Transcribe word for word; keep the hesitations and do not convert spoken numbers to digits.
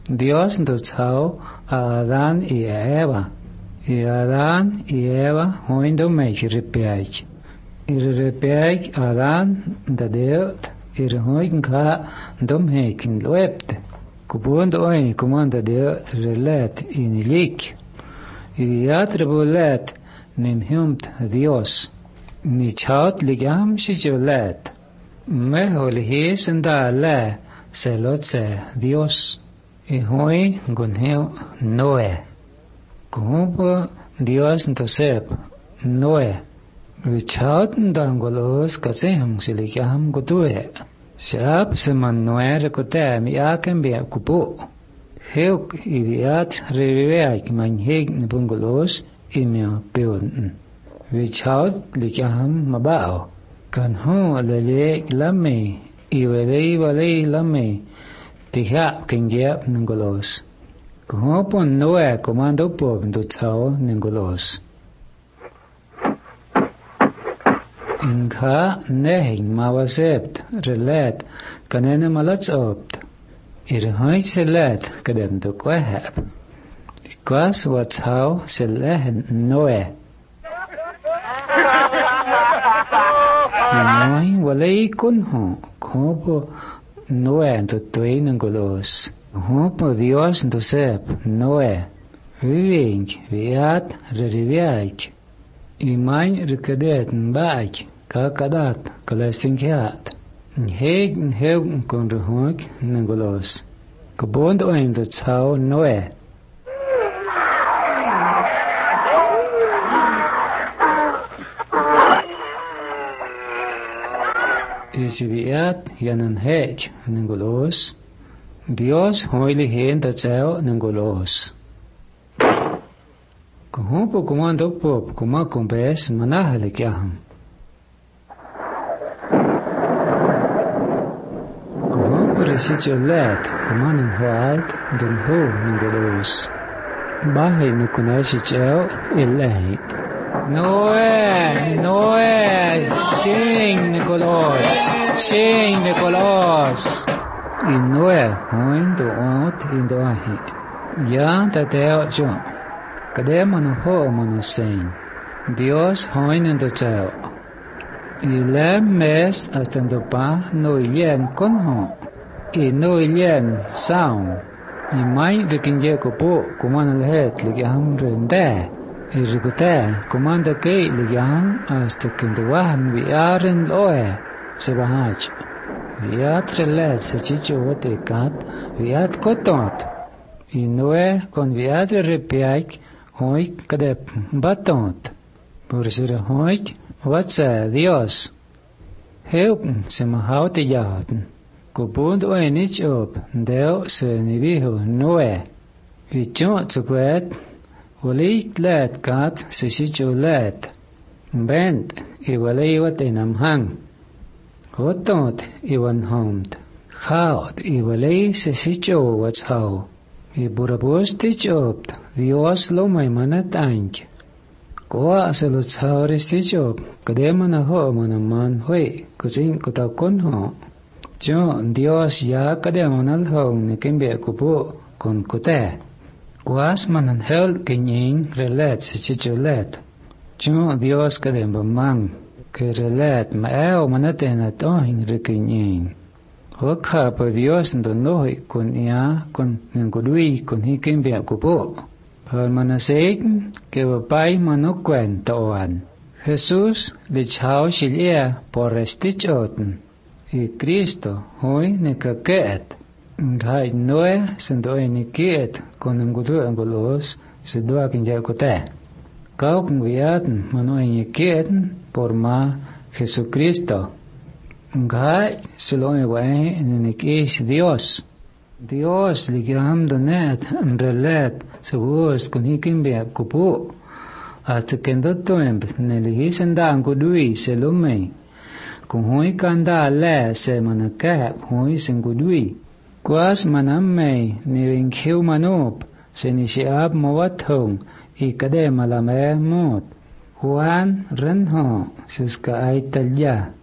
Dios entonzao a Adán y a Eva. Y Adán y Eva hoindo meich repeich. Y repeich Adán da deut y hoigen ka dom heiken loepte. Kubund oi kumanda deut relet in lik. Y atrebulet nim humt Dios. Ni chaut ligam shijulet. Mehol his en da le selot se Dios. Y hoi gunheu Noé. Kumpo Dios entosep Noé. Vichaut ndangolos kasehung silikam gutue. Shab seman Noé rekote mi akem bia kupo. Heuk idiat reviveik manheg nibungolos imia peun. Vichaut likam mabao. Kan ho lele lame iwele wale lame. Tihap kengiap nengolos. Kuhopon Noé komando pop do chao nengolos. Inka nehing mawasept relet kanene malats opt. Irhoik selet kadem do kwehap. Kwas wat how selehen Noé. Noi wale kunho kopo Noé do tui nengolos. Hopo Dios do sep Noé. Viving viat reriviaik. Imain rekadet nbaik. Kakadat kalestinkiat. Nheg nheg kon rehoik nengolos. Kabond oin do chao Noé. Isiviat yanan hej nengolos. Dios hoili hen da chao nengolos. Kuhumpo kumando pop kuma kumbes manahale kyaham. Kuhumpo resicho let kumanan hoalt dun ho nengolos. Bahay nukunashi chao ilahi. Noé, Noé, sing Nicolos, sing Nicolos. Y Noé, hoin do ot in do ahi. Ya tateo jo. Kade mano ho mano sein. Dios hoin in do chao. Y le mes hasta do pa no yen con ho. Y no yen sound. Y mai vikinje kupo kuman lehet ligam rende. Irrigute comanda que ligan hasta que duahan viaren loe se bahach. Viat relet se chicho wote kat viat kotot. Y noe con viat repiaik hoik kadep batot. Por ser hoik watsa Dios. Help se mahaute jaten. Kubund oe nich op deo se niviho noe. Vichot zu kwet. Walit let kat se shicho let. Bent i walay wat inam hang. Hotot i wan homed. Chaot i walay se shicho wats how. I burabos tich opt. Dios lo may manat ank. Koa se lo tsauris tich op. Kademana ho manaman hoy. Kusin kutakon ho. Jo Dios ya kademanal hong ne kimbe kupo kon kute. Kuas manan hel kinying relet se chicholet. Jo Dios kadem bamang ke relet ma eo manatena tohin rekinying. Hokha pa Dios ndo nohi kun ia kun ngudui kun hikimbia kupo. Par manasek ke bapai manukwen toan. Jesus lichao shilia por estichoten. Y Cristo hoy ne kaket. Gai Noé sendoi nikiet con ngudu angolos se doa kinja kote. Kau pengwiatan manoi nikiet por ma Jesucristo. Gai seloi wae nikis Dios. Dios ligam donet relet se vos con hikimbia kupu. Hasta que ndoto em neligisen ngudui selumei. Kung hui kanda le se manakap hui singudui. Kuas manamay niring kiw manop se ni siab mawathong ikade malame mot. Juan renho siska ay talya.